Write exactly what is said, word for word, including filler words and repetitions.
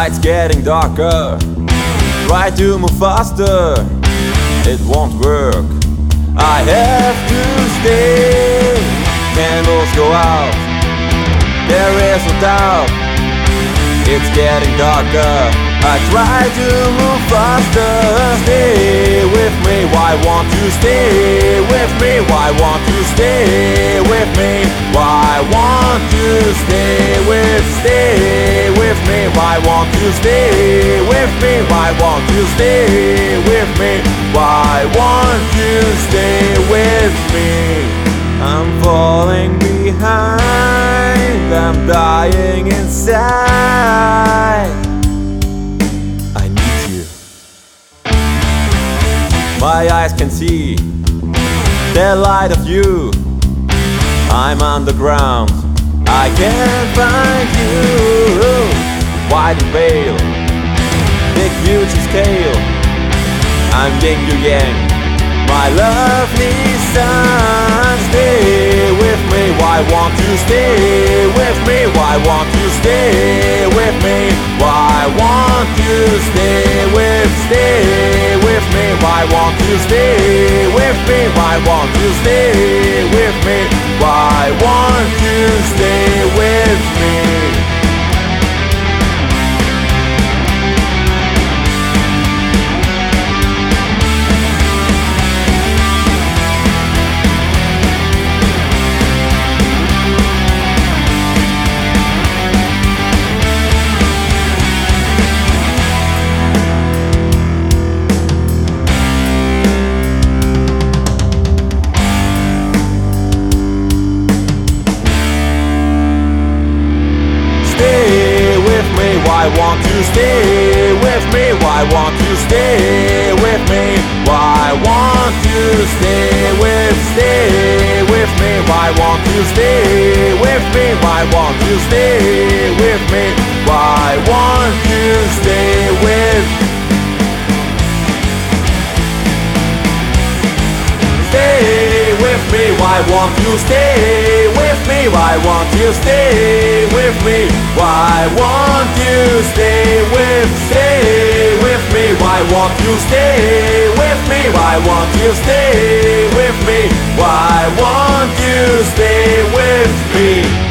Lights getting darker, try to move faster, it won't work. I have to stay, candles go out, there is no doubt. It's getting darker, I try to move faster. Stay with me, why won't you stay with me? Why won't you stay with me? Why won't you stay with, stay with me? Why won't you stay with me? Why won't you stay with me? Why won't you stay with me? I'm falling behind, I'm dying inside. I need you. My eyes can see the light of you. I'm underground, I can't find you. Wide veil, big huge scale, I'm yin you yang, my lovely sun. Stay with me, why won't you stay with me? Why won't you stay with me? Why won't you stay with, stay with me? Why won't you stay with me? Why won't you stay with me? Why won't you stay with me? Why won't you stay with me? Why won't you stay with me? Why won't you stay with, stay with me? Why won't you stay with me? Why won't you stay with me? Why won't you stay with? Stay with me, why won't you stay with me? Why won't you stay with me? Why won't you stay with, stay with me? Why won't you stay with me? Why won't you stay with me? Why won't you stay with me?